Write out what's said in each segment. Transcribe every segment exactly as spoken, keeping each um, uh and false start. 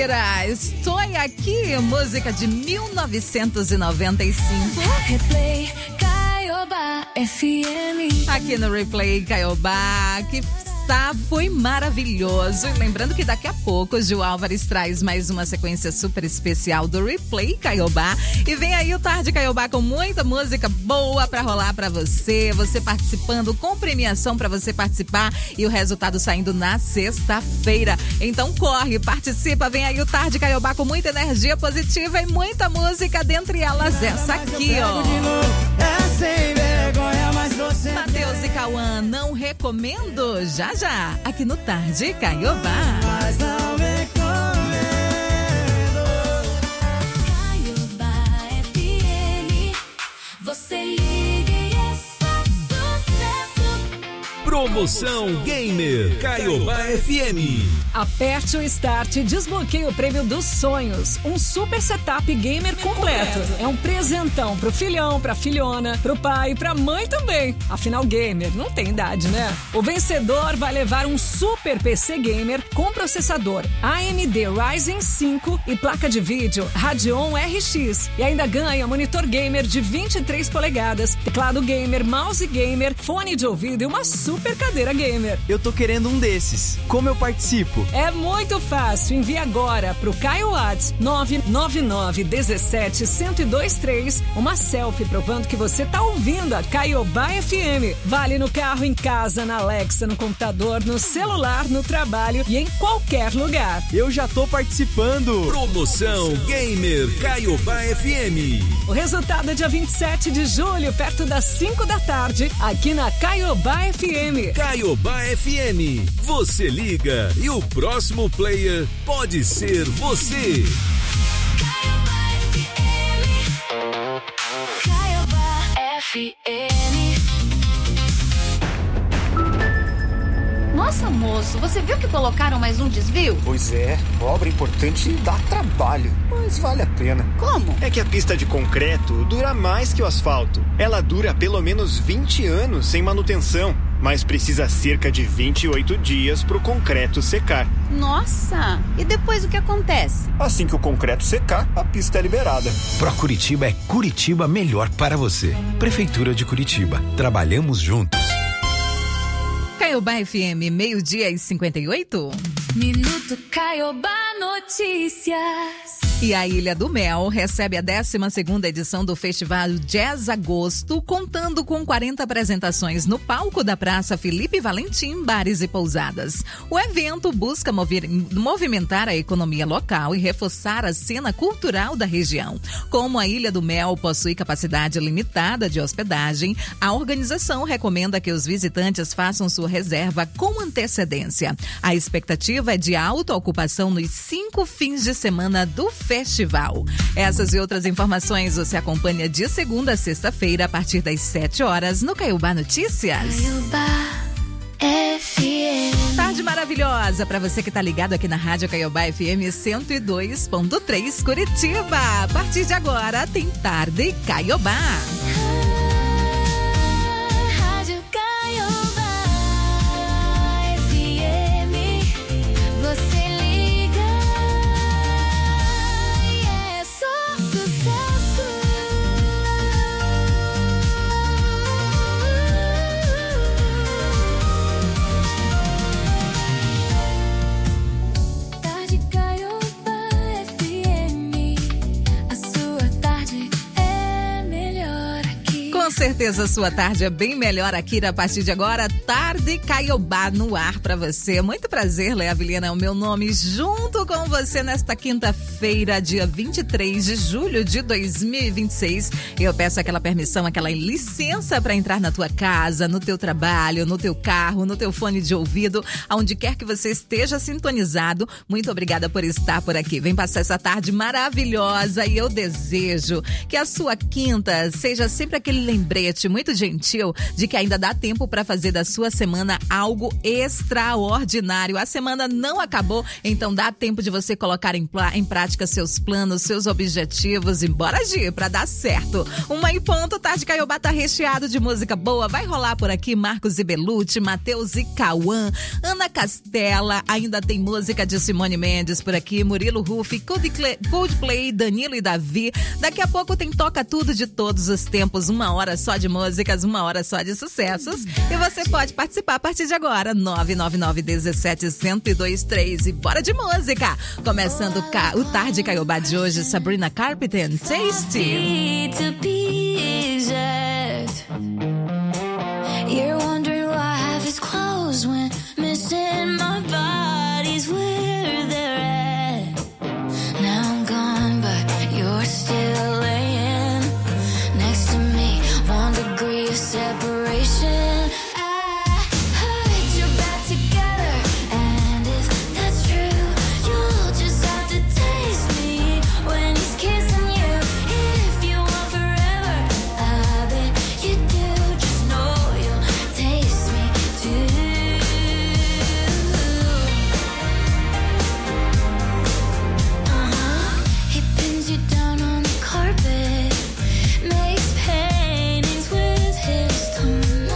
Shakira, estou aqui, música de mil novecentos e noventa e cinco. Replay, Caiobá F M. Aqui no Replay Caiobá, que tá, foi maravilhoso. E lembrando que daqui a pouco o Gil Álvares traz mais uma sequência super especial do Replay Caiobá. E vem aí o Tarde Caiobá com muita música boa pra rolar pra você. Você participando, com premiação pra você participar e o resultado saindo na sexta-feira. Então corre, participa, vem aí o Tarde Caiobá com muita energia positiva e muita música, dentre elas essa aqui, ó. Matheus e Cauã, não recomendo? Já já, aqui no Tarde Caiobá. Mas não recomendo. Caiobá F M. Você liga e é só sucesso. Promoção Gamer Caiobá F M. Aperte o Start e desbloqueie o prêmio dos sonhos. Um super setup gamer completo. É um presentão pro filhão, pra filhona, pro pai e pra mãe também. Afinal, gamer não tem idade, né? O vencedor vai levar um super P C gamer com processador A M D Ryzen cinco e placa de vídeo Radeon R X. E ainda ganha monitor gamer de vinte e três polegadas, teclado gamer, mouse gamer, fone de ouvido e uma super cadeira gamer. Eu tô querendo um desses. Como eu participo? É muito fácil. Envie agora pro Caio Whats nove nove nove um sete um zero dois três uma selfie provando que você tá ouvindo a Caiobá F M. Vale no carro, em casa, na Alexa, no computador, no celular, no trabalho e em qualquer lugar. Eu já tô participando. Promoção Gamer Caiobá F M. O resultado é dia vinte e sete de julho, perto das cinco da tarde, aqui na Caiobá F M. Caiobá F M. Você liga e o próximo player pode ser você. Caiobá F M. Caiobá F M. Nossa, moço, você viu que colocaram mais um desvio? Pois é, obra importante dá trabalho, mas vale a pena. Como? É que a pista de concreto dura mais que o asfalto. Ela dura pelo menos vinte anos sem manutenção, mas precisa cerca de vinte e oito dias para o concreto secar. Nossa! E depois o que acontece? Assim que o concreto secar, a pista é liberada. Pro Curitiba é Curitiba melhor para você. Prefeitura de Curitiba. Trabalhamos juntos. Caiobá F M, meio-dia e cinquenta e oito. Minuto Caiobá Notícias. E a Ilha do Mel recebe a décima segunda edição do Festival Jazz Agosto, contando com quarenta apresentações no palco da Praça Felipe Valentim, bares e pousadas. O evento busca mover, movimentar a economia local e reforçar a cena cultural da região. Como a Ilha do Mel possui capacidade limitada de hospedagem, a organização recomenda que os visitantes façam sua reserva com antecedência. A expectativa é de alta ocupação nos cinco fins de semana do festival. Essas e outras informações você acompanha de segunda a sexta-feira a partir das sete horas no Caiobá Notícias. Caiobá F M. Tarde maravilhosa para você que tá ligado aqui na Rádio Caiobá F M cento e dois ponto três Curitiba. A partir de agora tem Tarde Caiobá. Rádio Caiobá F M. Você liga e é só sucesso. Tarde Caiobá F M. A sua tarde é melhor aqui. Com certeza a sua tarde é bem melhor aqui a partir de agora. Tarde Caiobá no ar pra você. Muito prazer, Léa Vilhena é o meu nome, junto com você nesta quinta-feira, dia vinte e três de julho de dois mil e vinte e seis. Eu peço aquela permissão, aquela licença para entrar na tua casa, no teu trabalho, no teu carro, no teu fone de ouvido, aonde quer que você esteja sintonizado. Muito obrigada por estar por aqui. Vem passar essa tarde maravilhosa e eu desejo que a sua quinta seja sempre aquele lembrete lembrete muito gentil de que ainda dá tempo para fazer da sua semana algo extraordinário. A semana não acabou, então dá tempo de você colocar em, em prática seus planos, seus objetivos e bora agir para dar certo. Uma em ponto, Tarde Caiobá tá recheado de música boa. Vai rolar por aqui Marcos e Belucci, Matheus e Cauã, Ana Castela, ainda tem música de Simone Mendes por aqui, Murilo Ruff, Coldplay, Danilo e Davi. Daqui a pouco tem Toca Tudo de todos os tempos, uma hora só de músicas, uma hora só de sucessos. E você pode participar a partir de agora, nove nove nove, um sete, zero zero dois três. E bora de música! Começando o Tarde Caiobá de hoje, Sabrina Carpenter, Tasty. You're wondering why I have his clothes when missing my body's where they're at. Now I'm gone, but you're still laying next to me. One degree of separation. I heard you're back together, and if that's true, you'll just have to taste me when he's kissing you. If you want forever, I bet you do. Just know you'll taste me too. Uh-huh. He pins you down on the carpet, makes paintings with his tongue.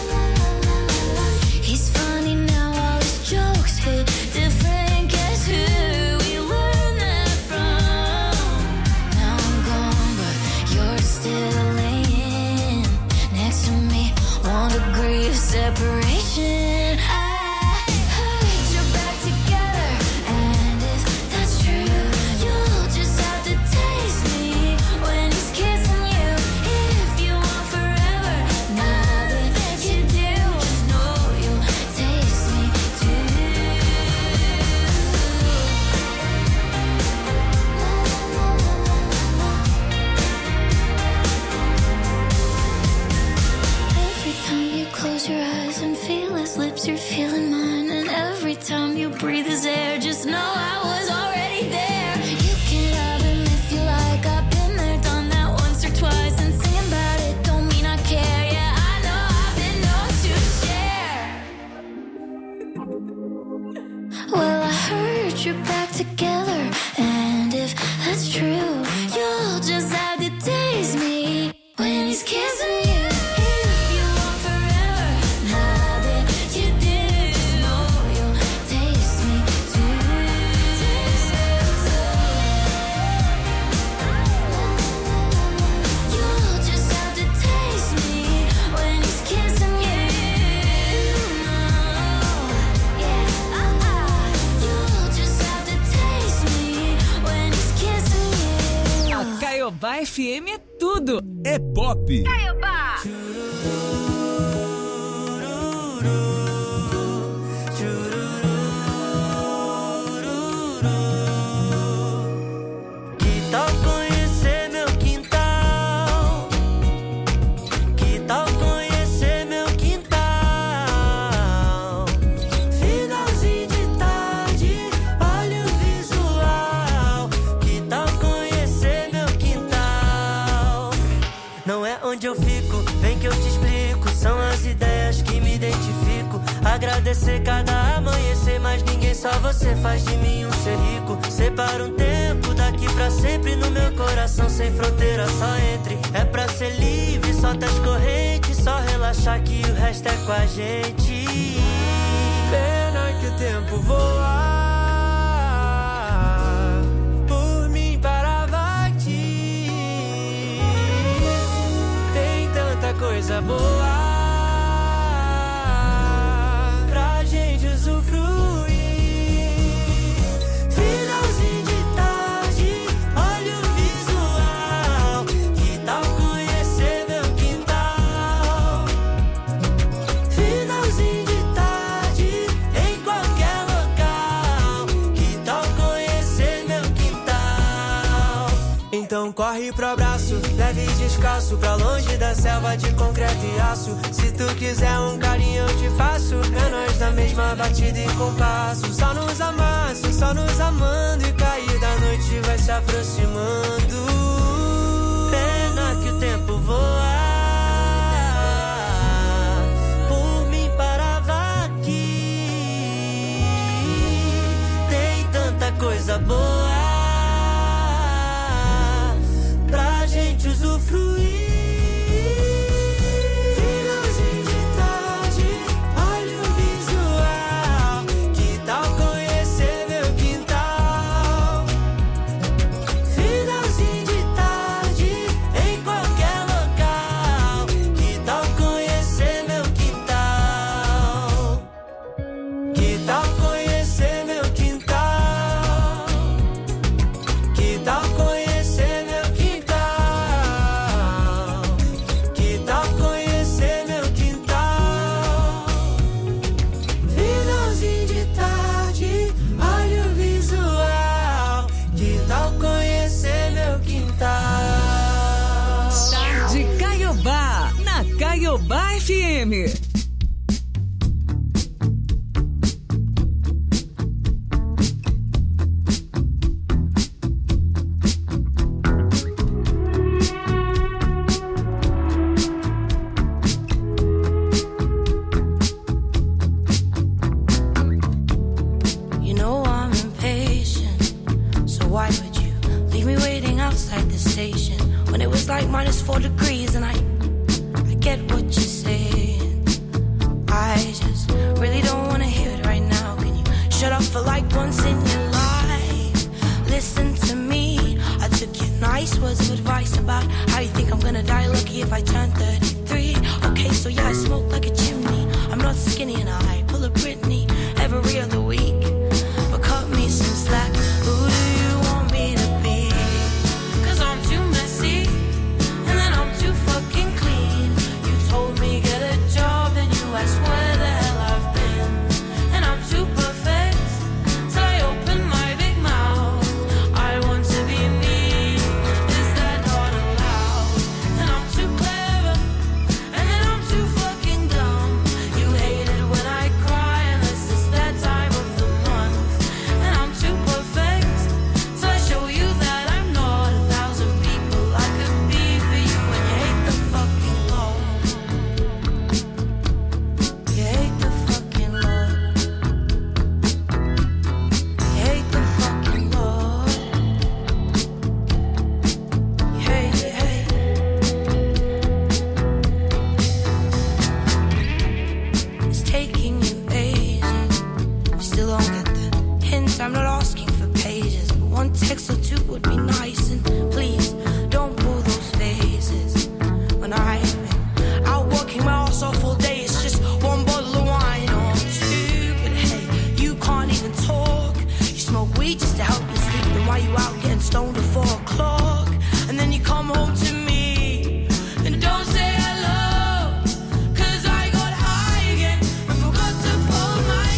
He's funny now, all his jokes hit different. Guess who we learned that from? Now I'm gone, but you're still laying next to me. One degree of separation. I heard you're back together, and if that's true, you'll just have to taste me when he's kissing you. If you want forever, I bet you do. Just know you'll taste me too. Every time you close your eyes and feel his lips, you're feeling mine. And every time you breathe his air, just know I was already there. You can have him if you like. I've been there, done that once or twice. And singing about it don't mean I care. Yeah, I know I've been known to share. Well, I heard you're back together, and if that's true, you'll just have to taste me when he's kissing you. If you want forever, I bet you do. Know you'll taste me too. You'll just have to taste me when he's kissing you. Yeah, uh-uh. You'll just have to taste me when he's kissing you. A Caiobá F M é tudo. É pop. Caiobá! Que tal conhecer meu quintal? Que tal conhecer meu quintal? Finalzinho de tarde, olha o visual. Que tal conhecer meu quintal? Não é onde eu fico, vem que eu te explico. São as ideias que me identifico. Agradecer cada amanhecer, mas ninguém, só você faz de mim um ser rico. Separa um tempo daqui pra sempre no meu coração, sem fronteira, só entre. É pra ser livre, solta as correntes, só relaxar que o resto é com a gente. Pena que o tempo voa, por mim parava aqui. Tem tanta coisa boa pra gente usufruir. Finalzinho de tarde, olha o visual. Que tal conhecer meu quintal? Finalzinho de tarde, em qualquer local. Que tal conhecer meu quintal? Então corre pro abraço, leve e descalço, pra longe da selva de concreto e aço. Se tu quiser um carinho eu te faço, é nós na mesma batida e compasso. Só nos amasso, só nos amando, e cair da noite vai se aproximando. Pena que o tempo voa, feels like minus four degrees, and I, I get what you're saying. I just really don't wanna hear it right now. Can you shut up for like once in your life? Listen to me. I took your nice words of advice about how you think I'm gonna die lucky if I turn thirty-three. Okay, so yeah, I smoke like a chimney. I'm not skinny and I pull a Britney every other week. But cut me some slack. Who do you want me to be? Cause I'm too messy, and then I'm too fucking clean. You told me get a job, then you asked where the hell I've been. And I'm too perfect, till I open my big mouth. I want to be me, is that not allowed? And I'm too clever, and then I'm too fucking dumb. You hate it when I cry, unless it's that time of the month. And I'm too perfect, till I show you that I'm not a thousand people I could be for you. And you hate the fucking law. You hate the fucking law. You hate the fucking law. You hate, you hate. It's taking you ages. You still don't get the hint. I'm not asking for pages, but one text or two would be nice. And please don't pull those phases. When I've been out working my ass off all day, it's just one bottle of wine or two. But hey, you can't even talk. You smoke weed just to help you sleep. Then why you out getting stoned at four o'clock? And then you come home to me and don't say hello. Cause I got high again and forgot to fold my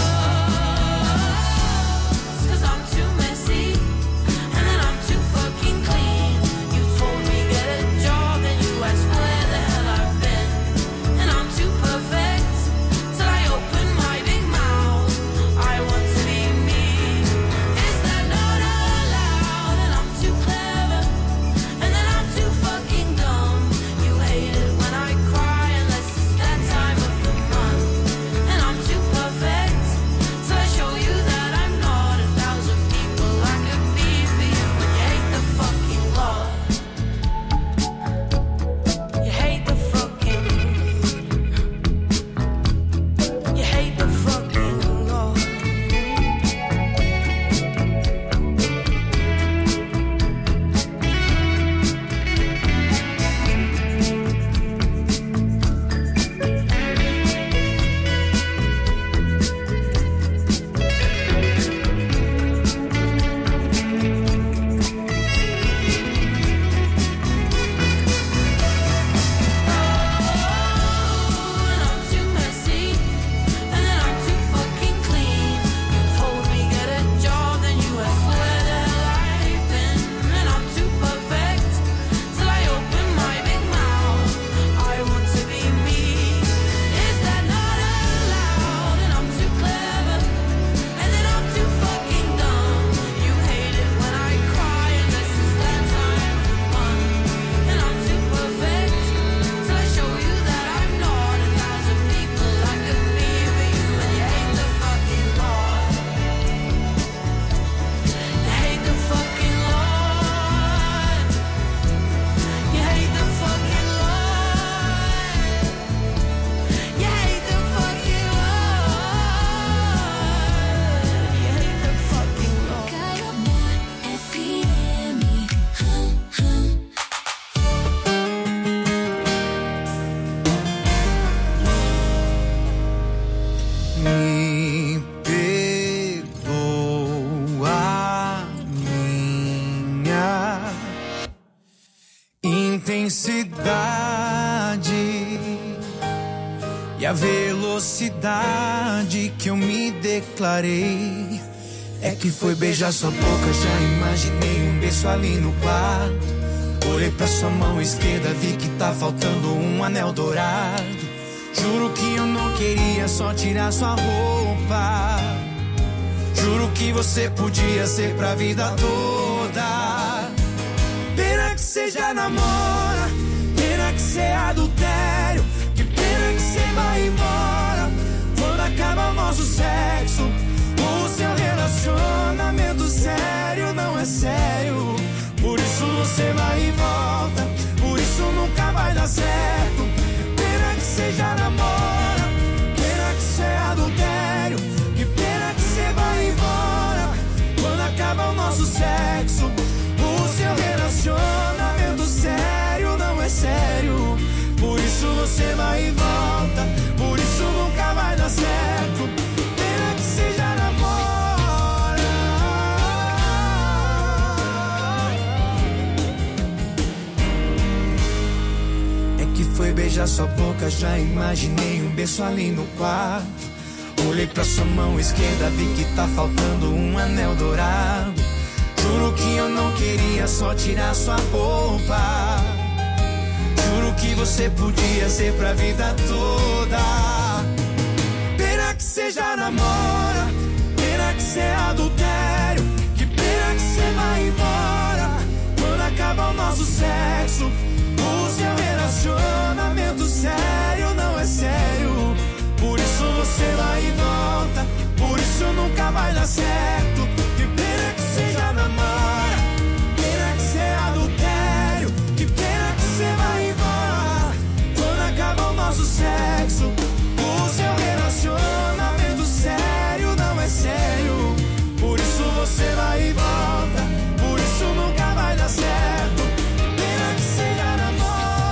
clothes. Cause I'm too messy, and then I'm too fucking clean. You told me get a job, then you asked where the hell I've been. And I'm too perfect, till I open my big mouth. I want to be me, is that not allowed? And I'm too clever, and then I'm too fucking dumb. You hate it when I cry, unless it's that time of the month. And I'm too perfect, till I show you that I'm not a thousand people I could be for you. And you hate the fucking law. You hate the fucking. You hate the fucking law. And I'm too messy, and then I'm too fucking clean. You told me get a job, then you asked where the hell I've been. And I'm too perfect, till I open my big mouth. I want to be me, is that not allowed? And I'm too clever, and then I'm too fucking dumb. You hate it when I cry, unless it's that time of the month. And I'm too perfect, till I show you that I'm not a thousand people I could be for you. And you hate the fucking law. You hate the fucking law. You hate the fucking law. You hate the fucking law. You hate the fucking law. F E M E. Me perdoa minha intensidade e a velocidade que eu me declarei. É que foi beijar sua boca, já imaginei um beijo ali no quarto. Olhei pra sua mão esquerda, vi que tá faltando um anel dourado. Juro que eu não queria só tirar sua roupa. Juro que você podia ser pra vida toda. Pena que você já namora, pena que você é adultério. Que pena que você vai embora quando acaba o nosso sexo. O seu relacionamento sério não é sério. Por isso você vai e volta. sua boca, já imaginei um beijo ali no quarto. Olhei pra sua mão esquerda, vi que tá faltando um anel dourado. Juro que eu não queria só tirar sua roupa. Juro que você podia ser pra vida toda. Pena que cê já namora, pena que cê é adultério. Que pena que cê vai embora quando acaba o nosso sexo. O seu relacionamento sério não é sério. Por isso você vai e volta, por isso nunca vai dar certo. Que pena que cê já namora, pena que cê é adultério. Que pena que cê vai embora quando acaba o nosso sexo. O seu relacionamento sério não é sério. Por isso você vai e volta, por isso nunca vai dar certo. Pena que cê já namora.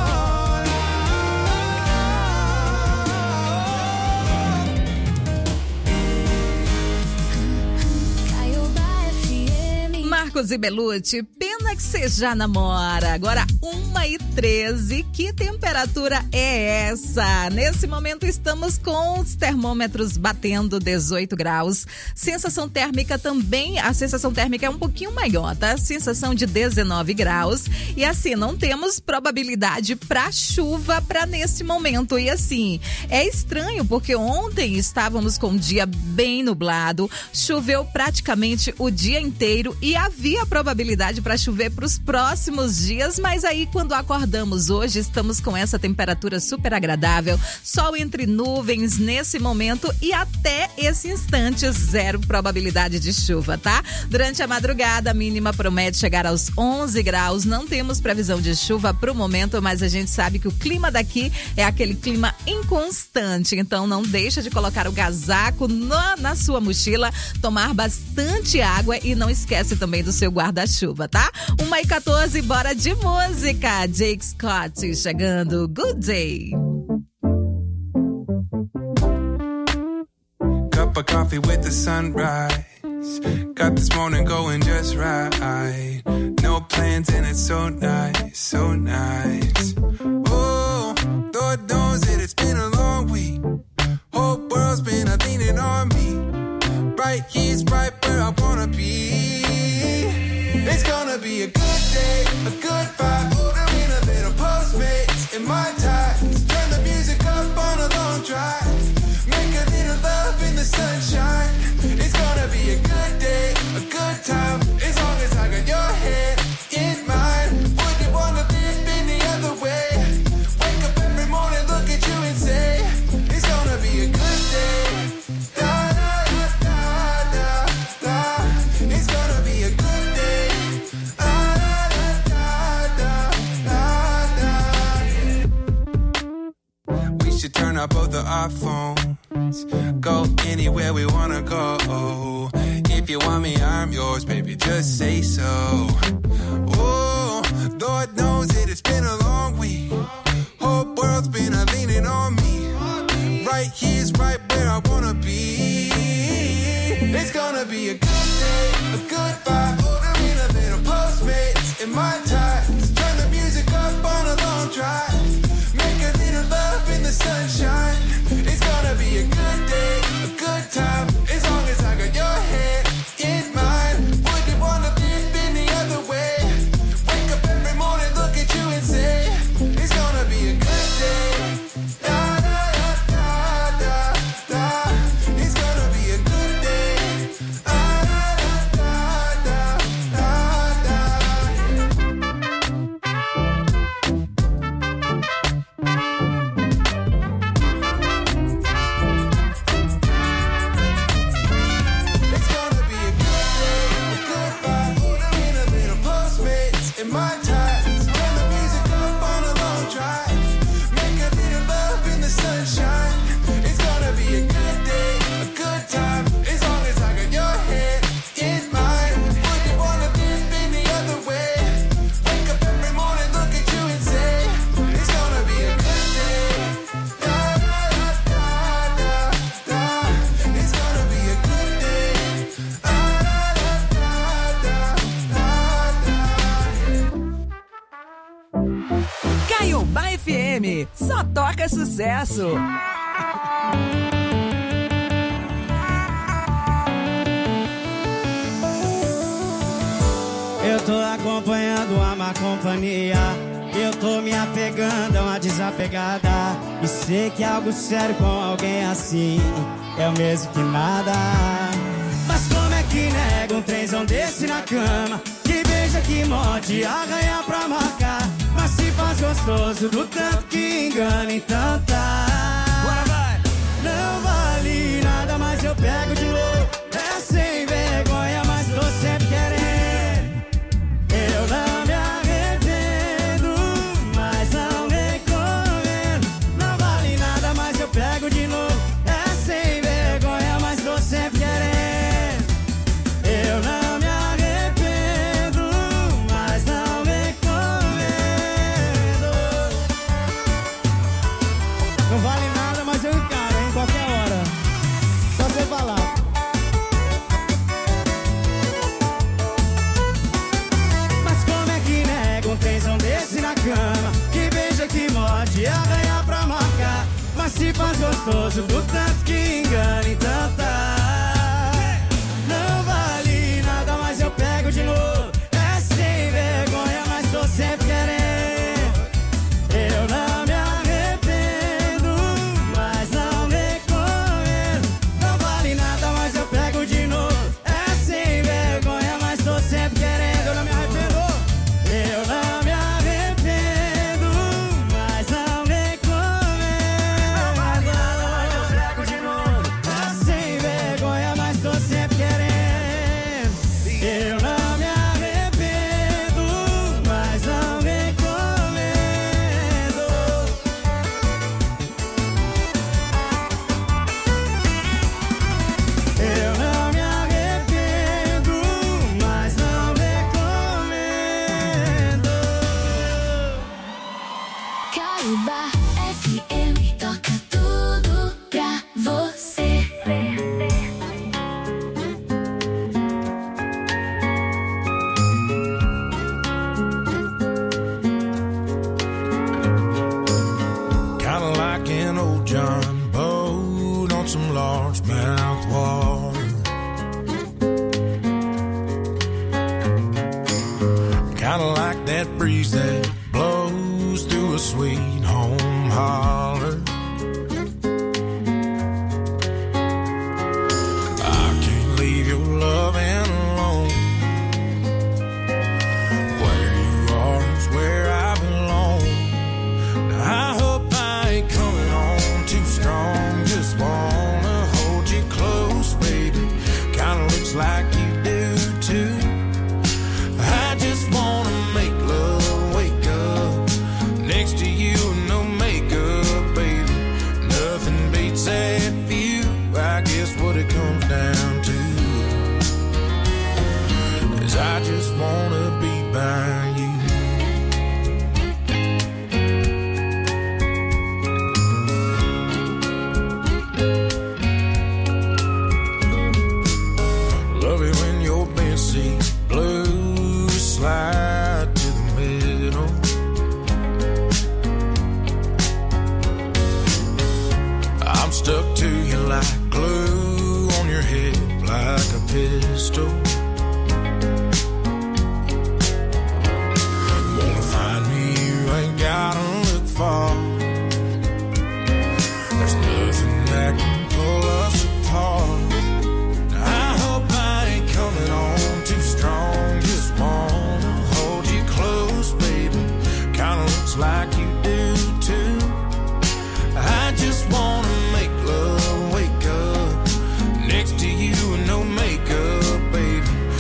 Marcos e Belucci, pena que você já namora. Agora uma e treze, que temperatura é essa? Nesse momento estamos com os termômetros batendo dezoito graus. Sensação térmica também, a sensação térmica é um pouquinho maior, tá? Sensação de dezenove graus. E assim, não temos probabilidade para chuva para nesse momento. E assim, é estranho porque ontem estávamos com um dia bem nublado, choveu praticamente o dia inteiro e havia probabilidade para chover para os próximos dias, mas aí quando acordamos hoje estamos com essa temperatura super agradável, sol entre nuvens nesse momento e até esse instante zero probabilidade de chuva, tá? Durante a madrugada a mínima promete chegar aos onze graus, não temos previsão de chuva para o momento, mas a gente sabe que o clima daqui é aquele clima inconstante, então não deixa de colocar o casaco na, na sua mochila, tomar bastante água e não esquece também do seu guarda-chuva, tá? uma e quatorze, bora de música. Jake Scott chegando, Good Day. Cup of coffee with the sunrise. Got this morning going just right. No plans and it's so nice, so nice. Oh, Lord knows that it's been a long week. Whole world's been a leaning on me. Right here's right where I wanna be. It's gonna be a good day, a good vibe. I'm in a little Postmates in my ties. Turn the music up on a long drive. Make a little love in the sunshine. It's gonna be a good day, a good time. As long as I got your head in mine. Would you wanna live any other way? Wake up every morning, look at you and say, it's gonna be a good day. Da da da da da da. It's gonna be a good day. Da da da da da da. We should turn up both of our phones. Go anywhere we wanna go. If you want me, I'm yours, baby, just say so. Oh, Lord knows that it's been a long week. Whole world's been a leaning on me. Right here's right where I wanna be. It's gonna be a good day, a good vibe. I'm in a little Postmates in my ties. Turn the music up on a long drive. Make a little love in the sunshine. It's gonna be a good day, a good time. As long as I got your head in mine. Would you wanna live any other way? Wake up every morning, look at you and say, it's gonna be a good day. Da da da da da. It's gonna be a good day. Da da da da da da. M, só toca sucesso. Eu tô acompanhando a má companhia. Eu tô me apegando a uma desapegada. E sei que algo sério com alguém assim é o mesmo que nada. Mas como é que nega um trenzão desse na cama? Que beija, que morde, arranha pra marcar. Mas se faz gostoso do tanto que engana, então tá. Bora, vai! Não vale nada, mas eu pego de novo. É sem vergonha, mas tô sempre querendo. Eu não me arrependo, mas não recomendo. Não vale nada, mas eu pego de novo. É sem vergonha, mas tô sempre querendo. Eu não me arrependo, mas não recomendo. Não vale nada, mas eu encaro, hein, qualquer hora. Só você falar. Um trenzão desse na cama, que beija, que morde, arranha pra marcar. Mas se faz gostoso do tanto que engana, então tá. Não vale nada, mas eu pego de novo. É sem vergonha, mas tô sempre querendo. Eu não me arrependo, mas não recomendo. Não vale nada, mas eu pego de novo. É sem vergonha, mas tô sempre querendo. Eu não me arrependo. Eu não me arrependo, mas não recomendo. Não vale nada, mas eu pego de novo. É sem vergonha, mas tô sempre querendo. Eu não me arrependo, mas não recomendo. Eu não me arrependo, mas não recomendo. Cariba F M toca tudo pra você. Kinda like an old John boat on some largemouth water. Kinda like that breeze that blows through a sweet home holler. I can't leave your loving alone. Where you are is where I belong. I hope I ain't coming on too strong. Just wanna hold you close, baby. Kinda looks like you do too. I just wanna make love, wake up next to you, no makeup, baby. Nothing beats that view. I guess what it comes down to is I just wanna be by you. Love it when your bench seat blue slide to the middle. I'm stuck to you like glue on your hip, like a pistol. Wanna find me, you ain't gotta look far. There's nothing that can pull us apart. I hope I ain't coming on too strong. Just wanna hold you close, baby. Kinda looks like you do too. I just wanna make love, wake up next to you and no makeup, baby.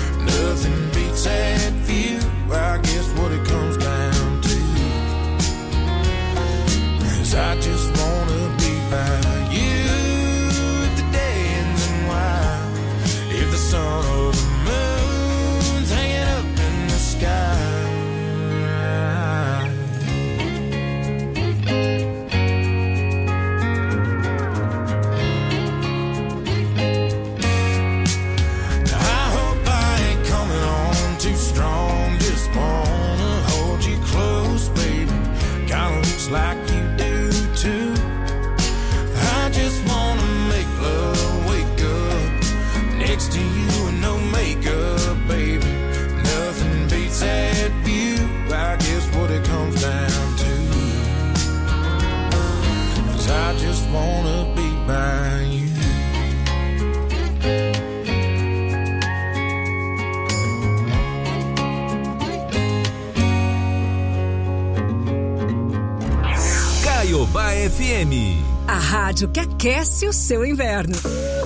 F M. A rádio que aquece o seu inverno.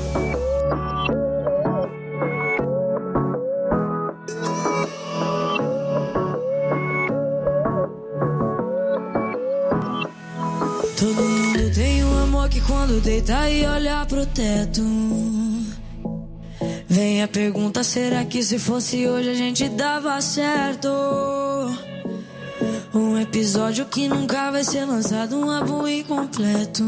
Todo mundo tem um amor que quando deita e olha pro teto, vem a pergunta, será que se fosse hoje a gente dava certo? Um episódio que nunca vai ser lançado, um álbum incompleto.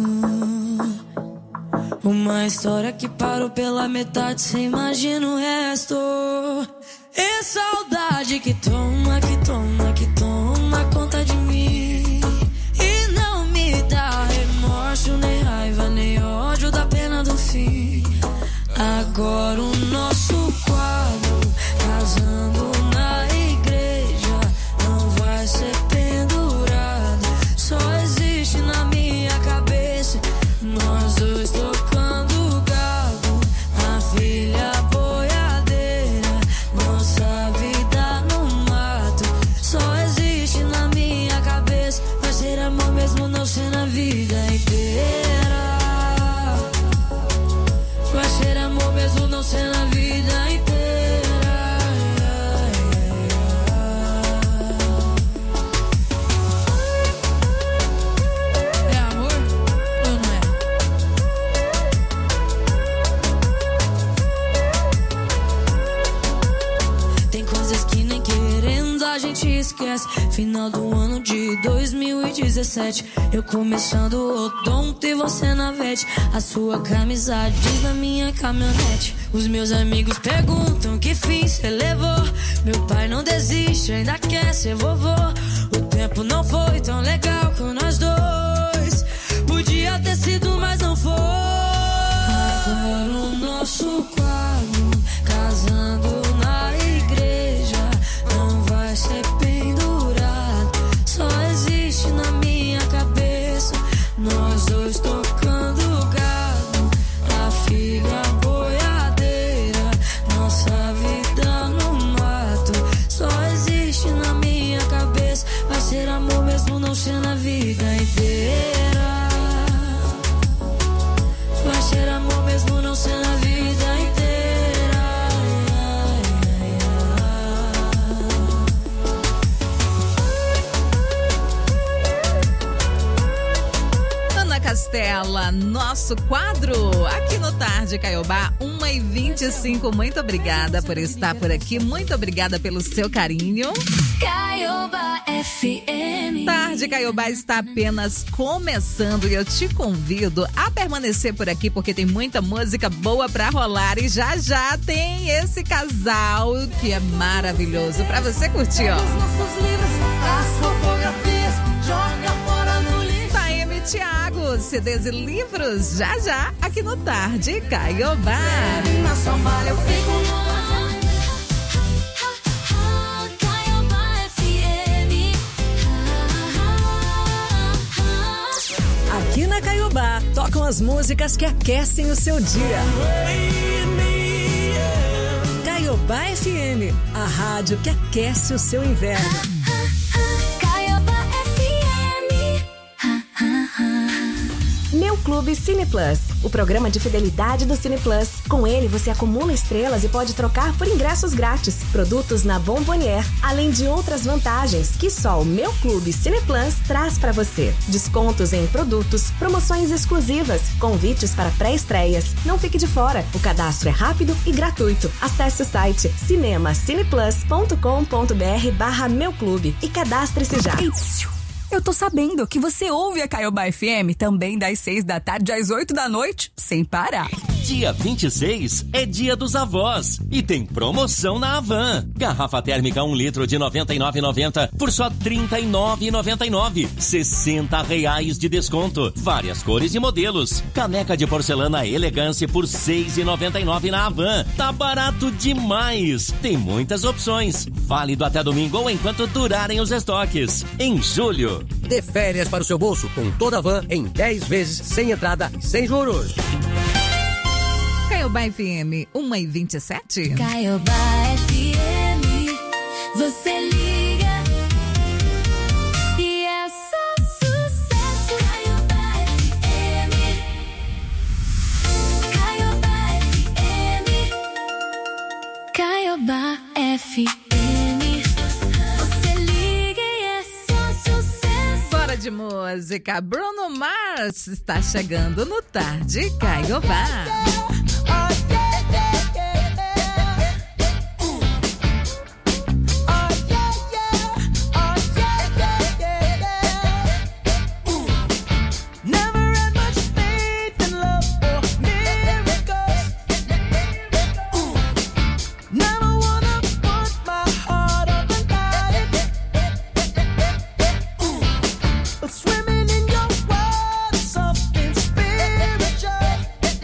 Uma história que parou pela metade, cê imagina o resto. É saudade que toma, que toma, que toma conta de mim. E não me dá remorso, nem raiva, nem ódio da pena do fim. Agora o nosso quadro, casando na igreja, não vai ser pendurado, só existe na minha cabeça. Nós dois tocando gado, a filha boiadeira, nossa vida no mato, só existe na minha cabeça. Vai ser amor mesmo não ser na vida inteira. Vai ser amor mesmo não ser na vida inteira. É amor ou não é? Tem coisas que nem querendo a gente esquece. Final do ano de dois mil e dezessete, eu começando o odonto e você na vete. A sua camisa diz na minha caminhonete. Os meus amigos perguntam que fim cê levou. Meu pai não desiste, ainda quer ser vovô. O tempo não foi tão legal com nós dois. Podia ter sido, mas não foi. Agora o nosso quadro, casando na igreja, não vai ser pendurado, só existe na minha cabeça. Nós dois tocando gado, a filha boiadeira, nossa vida no mato, só existe na minha cabeça. Vai ser amor mesmo não ser na vida inteira. Vai ser amor mesmo não ser na vida inteira. Ana Castela, nosso quadro aqui no Tarde Caiobá, uma e vinte e cinco. Muito obrigada por estar por aqui, muito obrigada pelo seu carinho. Caiobá F M. Tarde Caiobá está apenas começando e eu te convido a permanecer por aqui porque tem muita música boa pra rolar e já já tem esse casal que é maravilhoso pra você curtir, ó. Os nossos livros, as fotografias, joga fora no lixo. Taeme Thiago, C Ds e livros, já já aqui no Tarde Caiobá. Na sombra eu fico no Aqui na Caiobá, tocam as músicas que aquecem o seu dia. Caiobá F M, a rádio que aquece o seu inverno. Caiobá F M. Meu Clube Cine Plus, o programa de fidelidade do Cine Plus. Com ele, você acumula estrelas e pode trocar por ingressos grátis, produtos na Bombonier, além de outras vantagens que só o Meu Clube Cine Plus traz para você. Descontos em produtos, promoções exclusivas, convites para pré-estreias. Não fique de fora, o cadastro é rápido e gratuito. Acesse o site cinemacineplus.com.br barra Meu Clube e cadastre-se já. Eu tô sabendo que você ouve a Caiobá F M também das seis da tarde às oito da noite, sem parar. Dia vinte e seis é dia dos avós e tem promoção na Havan. Garrafa térmica um litro de noventa e nove reais e noventa centavos por só trinta e nove reais e noventa e nove centavos. sessenta reais de desconto. Várias cores e modelos. Caneca de porcelana Elegância por seis reais e noventa e nove centavos na Havan. Tá barato demais. Tem muitas opções. Válido até domingo ou enquanto durarem os estoques. Em julho. Dê férias para o seu bolso com toda a Van em dez vezes sem entrada e sem juros. Caiobá F M, uma e vinte e sete. Caiobá F M, você liga e é só sucesso. Caiobá F Caiobá F M. Você liga e é só sucesso. Bora de música. Bruno Mars está chegando no Tarde Caiobá. Swimming in your world, something spiritual.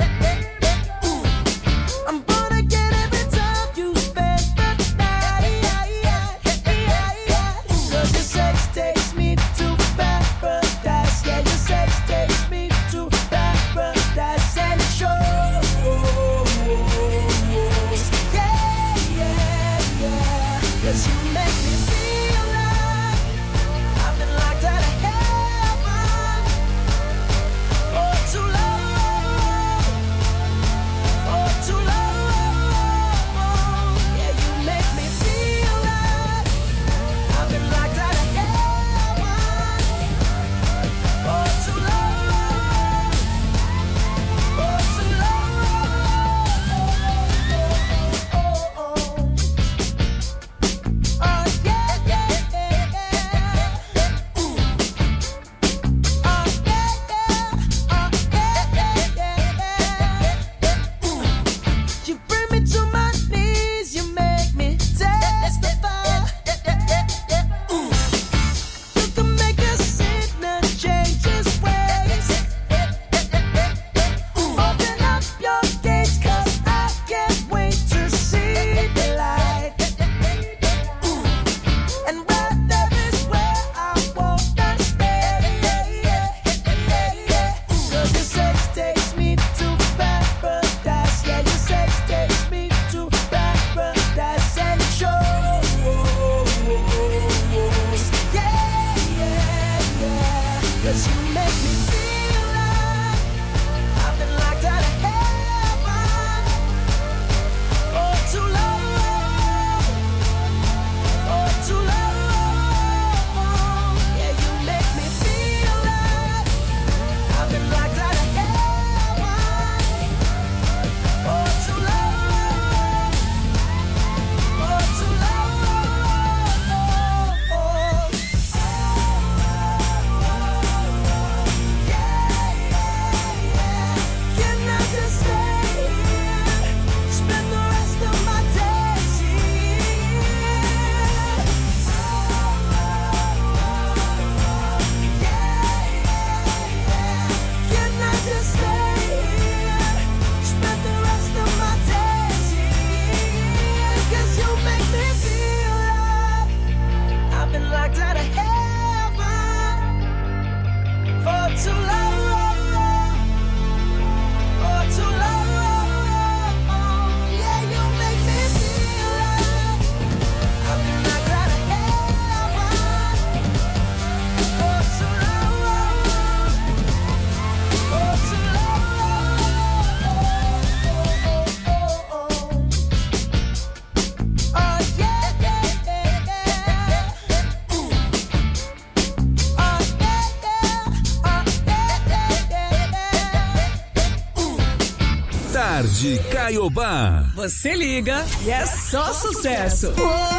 Tarde Caiobá. Você liga e é só sucesso.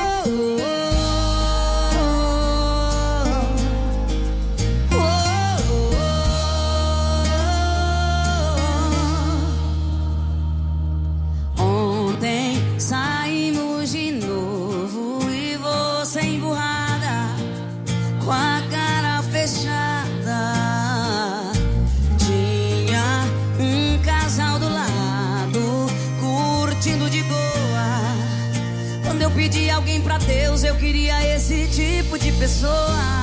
Ontem saímos de novo e você emburrada, com a cara fechada. Tinha um casal do lado, curtindo de boa. Quando eu pedi alguém pra Deus, eu queria esse tipo de pessoa.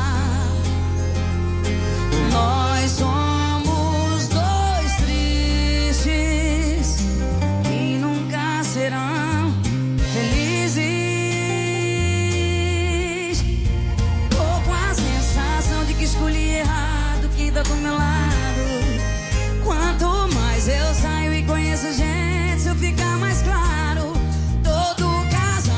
Nós somos dois tristes que nunca serão felizes. Tô com a sensação de que escolhi errado quem tá do meu lado. Quanto mais eu saio e conheço gente, isso fica mais claro. Todo casal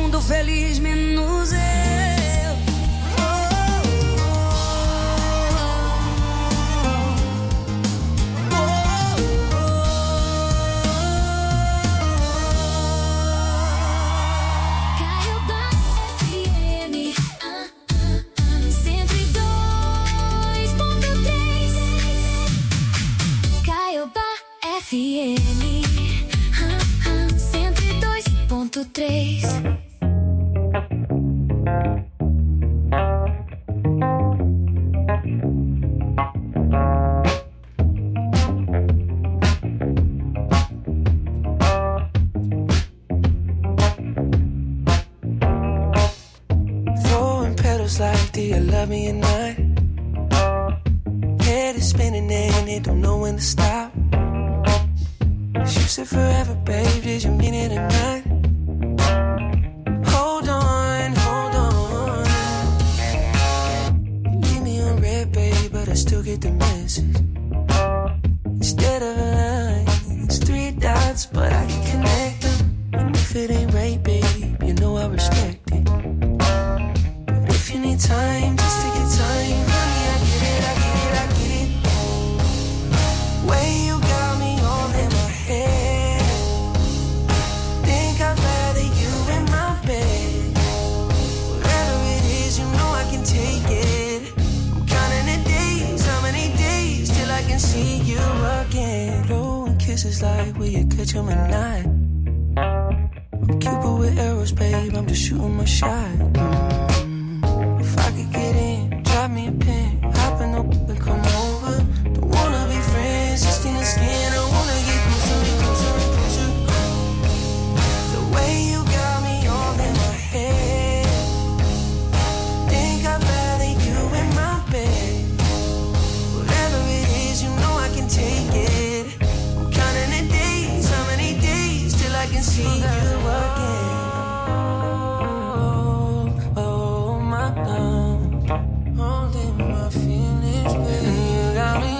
mundo feliz, menos eu. F M, cento e dois ponto três. Throwing petals like, do you love me or not? Head is spinning and it don't know when to stop. You said forever, babe, did you mean it or not? Hold on, hold on. You leave me on red, babe, but I still get the message. Instead of a line, it's three dots, but I can connect them. And if it ain't right, babe, you know I respect it. But if you need time, just take your time, honey, I get it, I get it, I get it. Way you got me all in my head. Think I'd rather you in my bed. Whatever it is, you know I can take it. I'm counting the days, how many days till I can see you again. Blowing kisses like, will you catch 'em or not? I'm Cupid with arrows, babe, I'm just shooting my shot. Mm. If I could get in, drop me a pin, hop in the whip and come over. Don't wanna be friends, just skin to skin, I wanna get closer, closer, closer. The way you got me all in my head. Think I'd rather you in my bed. Whatever it is, you know I can take it. I'm counting the days, how many days till I can see you again. Oh, oh my love, holding my feelings, baby. And you got me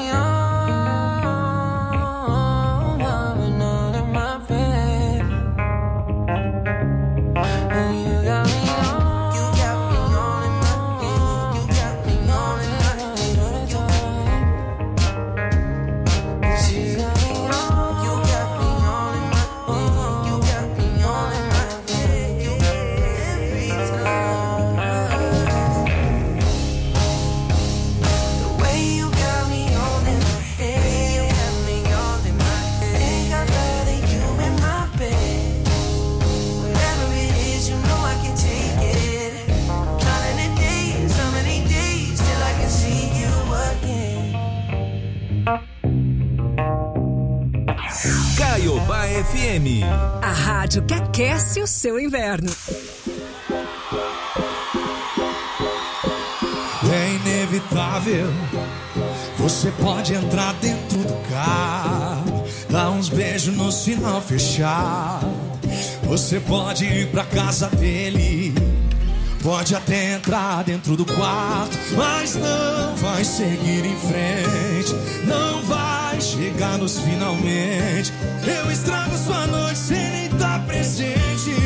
on, loving all in my bed. And you got me on, you got me on in my bed. You got me on in my bed. You got me on, you got me on in my bed. You got me on in my bed. Every time. The way you got me on in my head. You got me on in my head. Think I'd rather you in my bed. Whatever it is, you know I can take it. Counting the days, how many days till I can see you again. Caiobá F M. A rádio que aquece o seu inverno. É inevitável. Você pode entrar dentro do carro, dar uns beijos no sinal fechado. Você pode ir pra casa dele, pode até entrar dentro do quarto, mas não vai seguir em frente, não vai chegar nos finalmente. Eu estrago sua noite sem nem estar presente.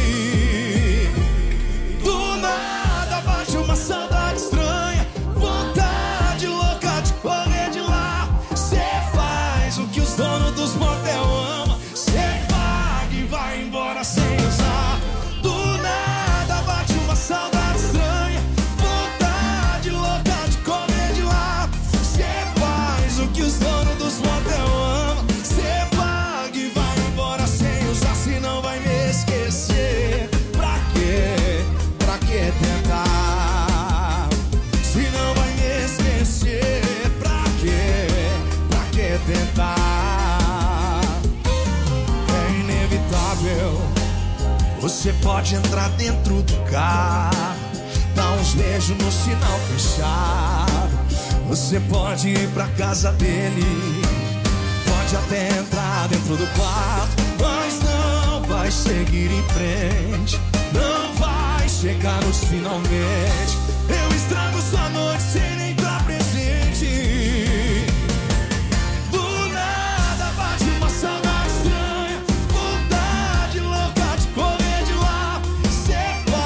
Do nada bate uma saudade estranha, vontade louca de correr de lá. Cê faz o que os donos dos motel amam, cê paga e vai embora sem usar. Do nada bate uma saudade estranha, vontade louca de correr de lá. Cê faz o que os donos dos motel amam, cê paga e vai embora sem usar. Se não vai me esquecer, pra quê? Pra que tentar? Se não vai me esquecer, pra quê? Pra que tentar? É inevitável. Você pode entrar dentro do carro, dar uns beijos no sinal fechado. Você pode ir pra casa dele, pode até entrar dentro do quarto, mas não vai seguir em frente, não vai chegar nos finalmente. Eu estrago sua noite sem nem estar presente. Do nada bate uma saudade estranha, vontade louca de correr de lá. Cê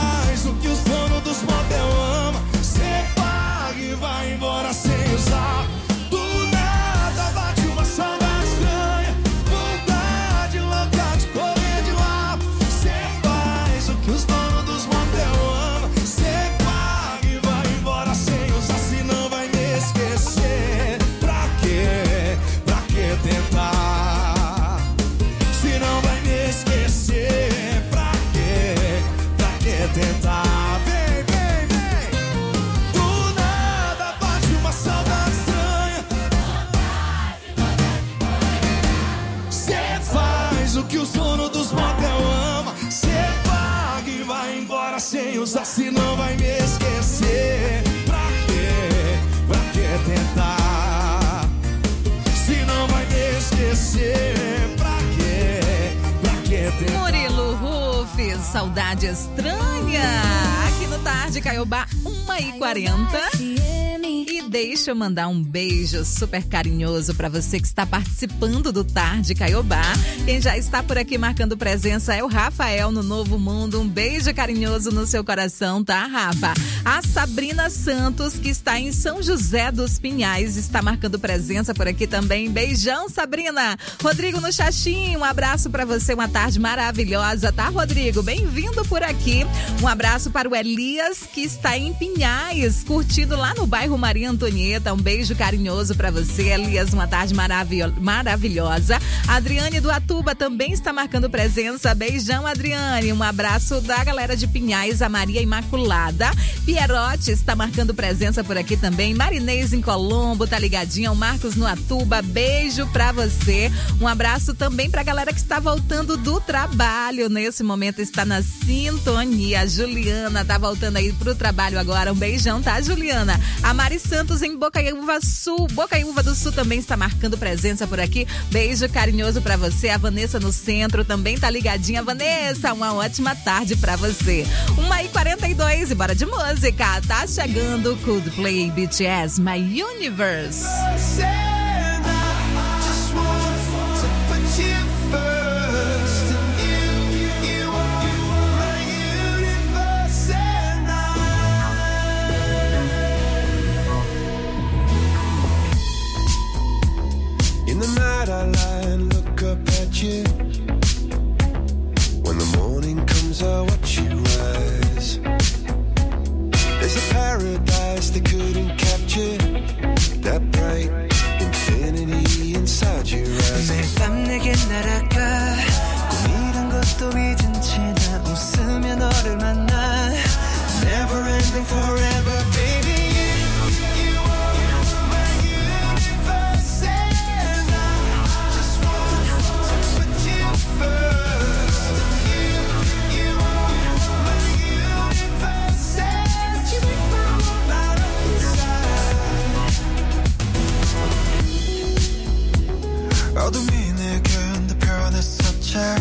tudo que o sono dos motel ama. Cê paga e vai embora sem usar, se não vai me esquecer. Pra quê? Pra que tentar? Se não vai me esquecer, pra quê? Pra que tentar? Murilo Ruf, Saudade Estranha, aqui no Tarde Caiobá, uma e quarenta. E deixa eu mandar um beijo super carinhoso pra você que está participando do Tarde Caiobá. Quem já está por aqui marcando presença é o Rafael no Novo Mundo. Um beijo carinhoso no seu coração, tá, Rafa? A Sabrina Santos, que está em São José dos Pinhais, está marcando presença por aqui também. Beijão, Sabrina. Rodrigo no Xaxim, um abraço pra você, uma tarde maravilhosa, tá, Rodrigo? Bem-vindo por aqui. Um abraço para o Elias, que está em Pinhais, curtindo lá no bairro Maria Antonieta. Um beijo carinhoso pra você, Elias, uma tarde maravil- maravilhosa. A Adriane do Atuba também está marcando presença. Beijão, Adriane. Um abraço da galera de Pinhais, a Maria Imaculada. Pierotti está marcando presença por aqui também. Marinês em Colombo, tá ligadinha. O Marcos no Atuba, beijo pra você. Um abraço também pra galera que está voltando do trabalho. Nesse momento está na sintonia. A Juliana tá voltando aí pro trabalho agora. Um beijão, tá, Juliana? A Mari Santos em Bocaiúva Sul. Bocaiúva do Sul também está marcando presença por aqui. Beijo carinhoso pra você. A Vanessa no centro também tá ligadinha. Vanessa, uma ótima tarde pra você. uma e quarenta e dois e bora de música. Tá chegando Coldplay, B T S, My Universe. In the night I lie and look up at you. When the morning comes I watch you rise. There's a paradise they couldn't capture. That bright infinity inside your eyes. 매일 밤 내게 날아가 꿈이란 것도 잊은 채 나 웃으며 너를 만나. Never ending forever baby. 어둠이 내게 편했었지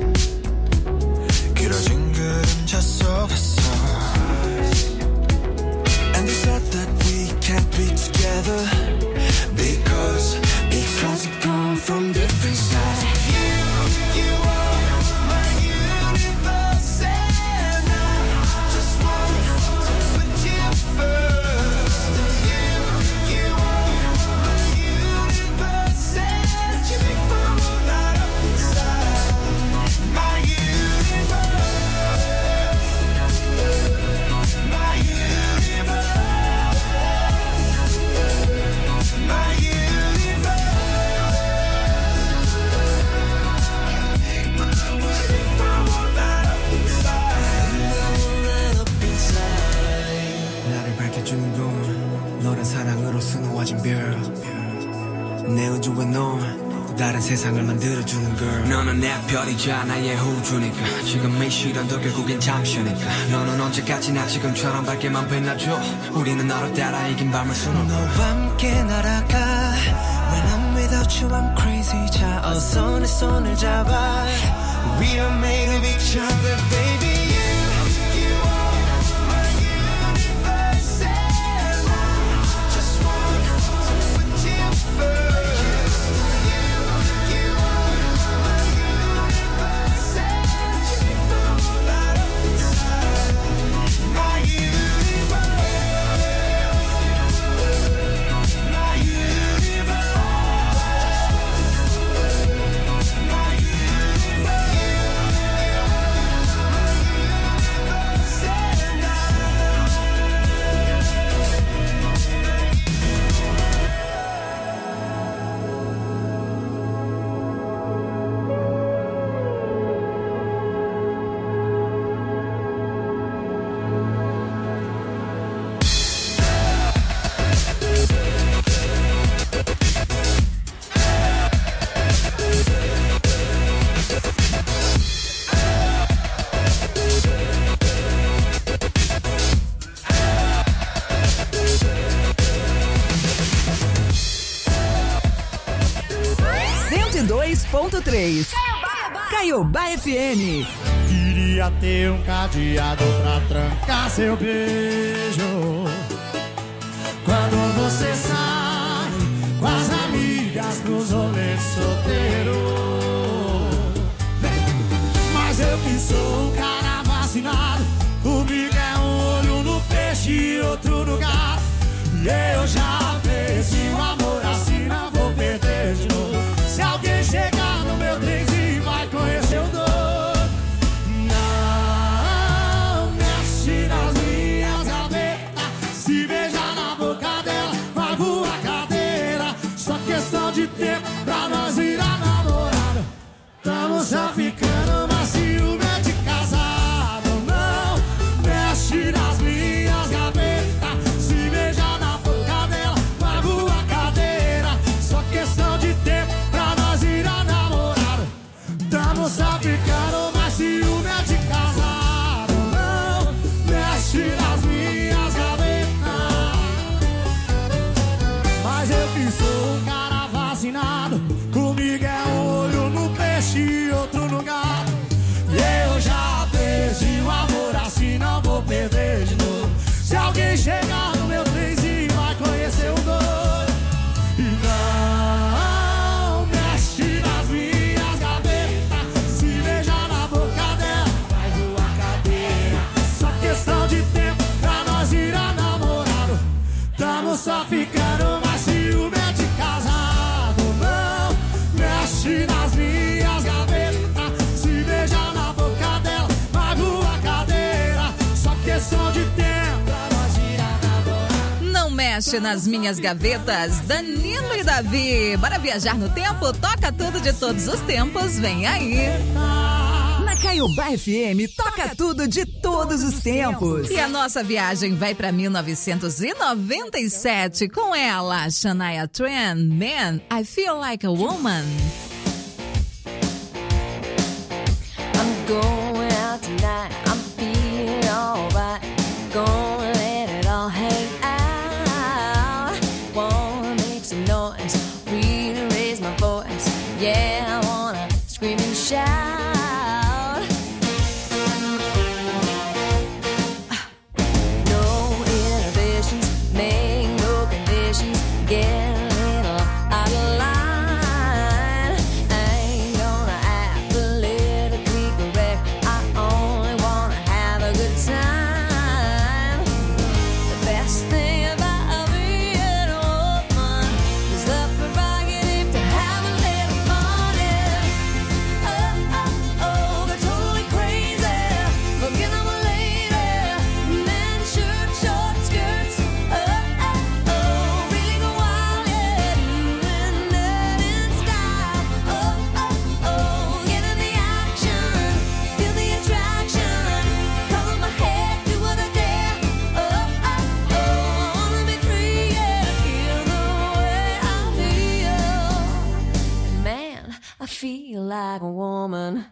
길어진 그림자 속에서 And they said that we can't be together Because, because we come from different sides You, you are my universe And I just want to put you first 사랑으로 수놓아진 별 내 우주에 넌 다른 세상을 만들어주는 girl 너는 내 별이자 나의 호주니까 지금 이 시련도 결국엔 잠시니까 너는 언제까지나 지금처럼 밝게만 빛나줘 우리는 너를 따라 이긴 밤을 수놓아 너와 함께 날아가 When I'm without you I'm crazy 자 어서 내 손을 잡아 We are made of each other baby ponto três. Caiobá F M. Queria ter um cadeado pra trancar seu beijo. Quando você sai com as amigas pros rolês solteiros. Mas eu que sou um cara vacinado, comigo é um olho no peixe e outro no gato. E eu já perdi o amor assim, não vou perder de novo. Se alguém chegar no meu trenzinho vai conhecer o dono. Não mexe nas minhas gavetas, se beijar na boca dela, magoa a cadeira. Só questão de tempo pra nós virar namorado. Tamo só ficando, mas ciúme é de casado. Não mexe nas minhas gavetas, se beijar na boca dela, magoa a cadeira. Só questão de tempo pra nós virar namorado. Tamo só ficando, mas ciúme é de casado. Não mexe nas minhas gavetas. Mas eu que sou um cara vacinado, comigo é um olho no peixe e outro no gato. E eu já perdi o amor assim, não vou perder de novo. Se alguém chegar no meu trenzinho vai conhecer o doido. E não mexe nas minhas gavetas, se beijar na boca dela vai voar cadeira. Só questão de tempo pra nós virar namorado. Tamo só ficando, mas ciúme é de casado. Não mexe nas minhas gavetas, se beijar na boca dela magoa a cadeira. Só questão de tempo pra nós virar namorado. Não mexe nas minhas gavetas, Danilo e Davi. Bora viajar no tempo? Toca tudo de todos os tempos, vem aí. Na Caiobá F M, toca tudo de todos os tempos. E a nossa viagem vai para mil novecentos e noventa e sete com ela, Shania Twain, Man, I Feel Like a Woman. I'm going out tonight, I'm feeling alright. Gonna let it all hang out. Wanna make some noise, really raise my voice. Yeah, I wanna scream and shout. No inhibitions, make no conditions. Get a little out of line. I ain't gonna act politically correct. I only wanna have a good time. The best thing about being a woman is the prerogative to have a little fun. Oh, oh, oh, they're totally crazy. Looking at my lady, men shirt, short skirts. Oh, oh, oh, really go wild, yeah, doing that in style. Oh, oh, oh, get in the action, feel the attraction. Color my hair, do what I dare. Oh, oh, oh, I wanna be free, yeah, feel the way I feel. Man, I feel like a woman.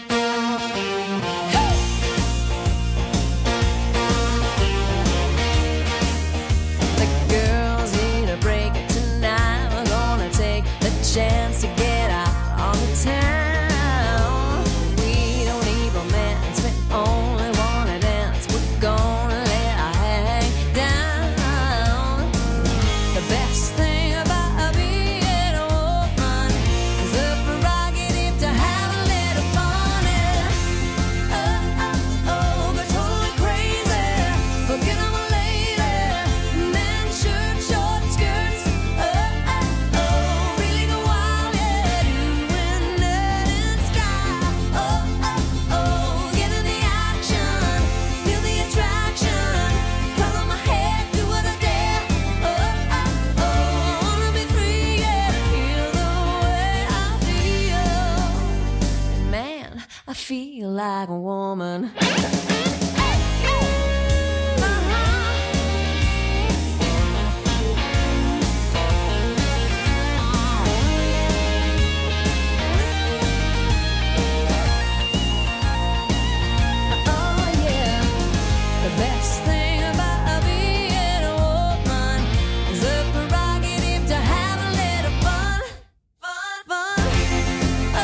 The girls need a break tonight. We're gonna take the chance to get out on the town. We don't need romance, we only wanna dance. We're gonna let our hair hang down. The best thing about being a woman is the prerogative to have a little fun. Oh, oh, oh, they're totally crazy. Looking at my lady, men shirt, short skirts. Oh, oh, oh, really go wild, yeah, doing that in style. Oh, oh, oh, get in the action, feel the attraction. Color my hair, do what I dare. Oh, oh, oh, I wanna be free, yeah, feel the way I feel. Man, I feel like a woman. Oh yeah, the best thing about being a woman is the prerogative to have a little fun, fun, fun. Oh,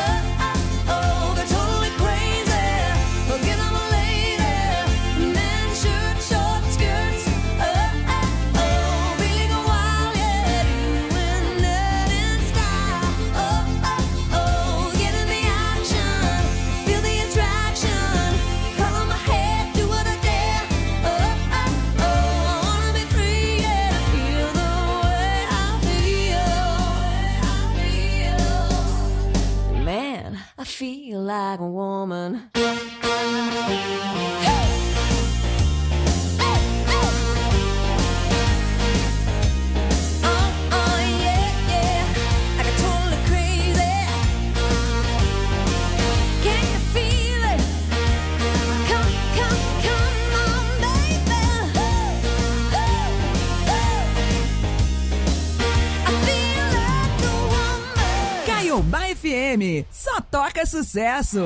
feel like a woman. Caiobá F M, só toca sucesso.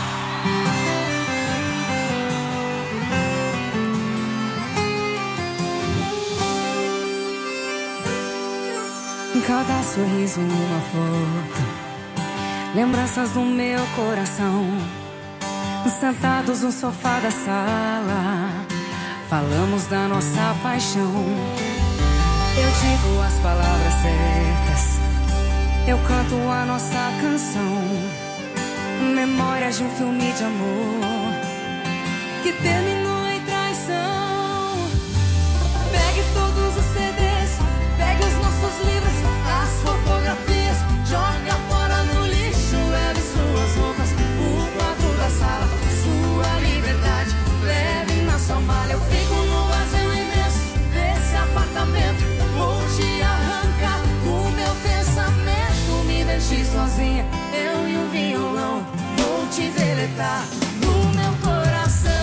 Cada sorriso uma foto, lembranças do meu coração. Sentados no sofá da sala, falamos da nossa paixão. Eu digo as palavras certas, eu canto a nossa canção. Memórias de um filme de amor que terminou em traição. Pegue todos os C Ds, pegue os nossos livros, as fotografias, joga fora no lixo. Leve suas roupas, o quadro da sala, sua liberdade, leve na sua malha. Eu fico no vazio imenso desse apartamento, vou te arrancar o meu pensamento. Me deixe sozinha, eu e o violão, vou te deletar do meu coração.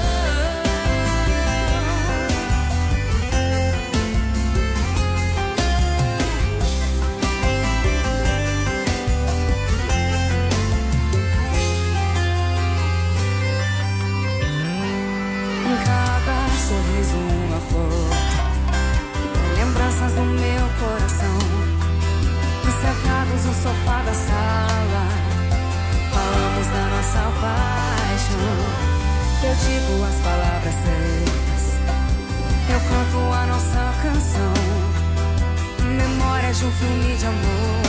Cada sorriso uma foto, lembranças do meu coração. Sentados no sofá da sala, falamos da nossa paixão. Eu digo as palavras certas, eu canto a nossa canção. Memórias de um filme de amor